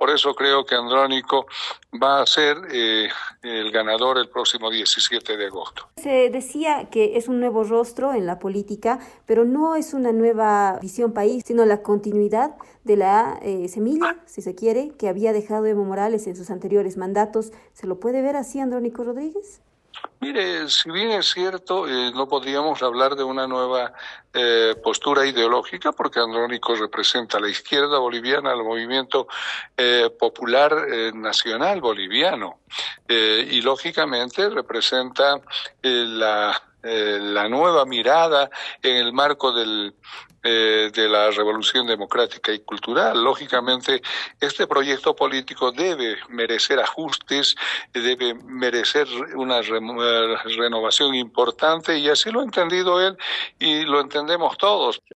por eso creo que Andrónico va a ser el ganador el próximo 17 de agosto. Se decía que es un nuevo rostro en la política, pero no es una nueva visión país, sino la continuidad de la semilla, si se quiere, que había dejado Evo Morales en sus anteriores mandatos. ¿Se lo puede ver así, Andrónico Rodríguez? Mire, si bien es cierto, no podríamos hablar de una nueva postura ideológica, porque Andrónico representa a la izquierda boliviana, al movimiento popular nacional boliviano, y lógicamente representa la nueva mirada en el marco de la revolución democrática y cultural. Lógicamente, este proyecto político debe merecer ajustes, debe merecer una renovación importante, y así lo ha entendido él y lo entendemos todos.